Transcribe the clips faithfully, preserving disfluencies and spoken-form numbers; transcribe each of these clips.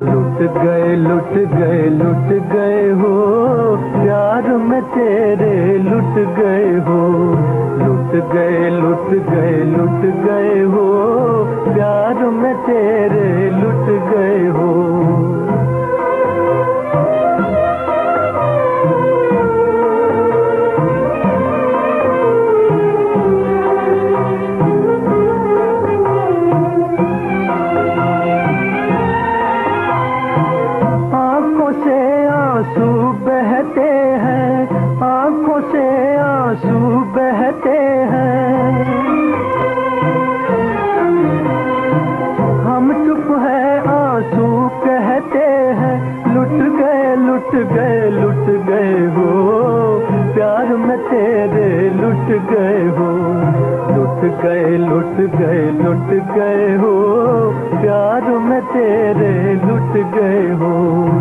लुट गए लुट गए लुट गए हो, प्यार में तेरे लुट गए हो। लुट गए लुट गए लुट गए हो, प्यार में तेरे लुट गए हो। आंसू बहते हैं, आंखों से आंसू बहते हैं, हम चुप है आंसू कहते हैं। लुट गए लुट गए लुट गए हो, प्यार में तेरे लुट गए हो। लुट गए लुट गए लुट गए हो, प्यार में तेरे लुट गए हो।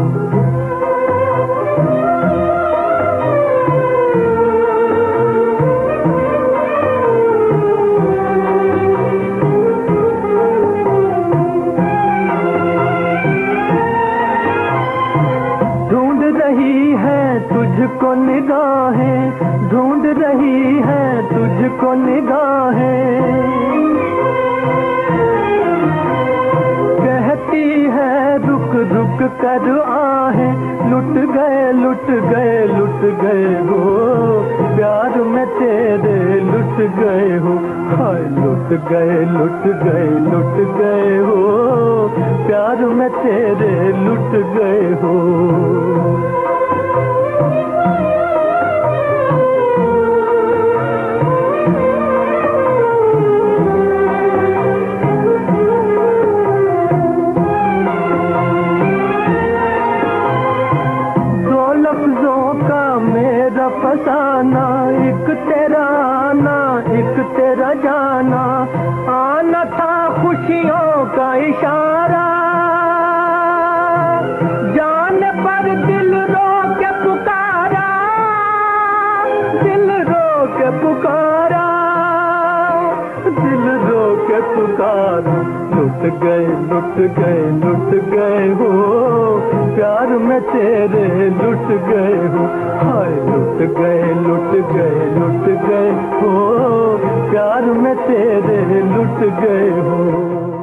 तुझको निगाहें ढूंढ रही है, तुझको निगाहें कहती है रुक रुक कर आहें। लुट गए लुट गए लुट गए हो, प्यार में तेरे लुट गए हो। हाय लुट गए लुट गए लुट गए हो, प्यार में तेरे लुट गए हो। मेरा फसाना, एक तेरा आना, एक तेरा जाना। आना था खुशियों का इशारा, जाने पर दिल रो के पुकारा, दिल रो के पुकारा, दिल रो के पुकारा। लुट गए लुट गए लुट गए हो, प्यार में तेरे लुट गए हो। हाय लुट गए लुट गए लुट गए हो, प्यार में तेरे लुट गए हो।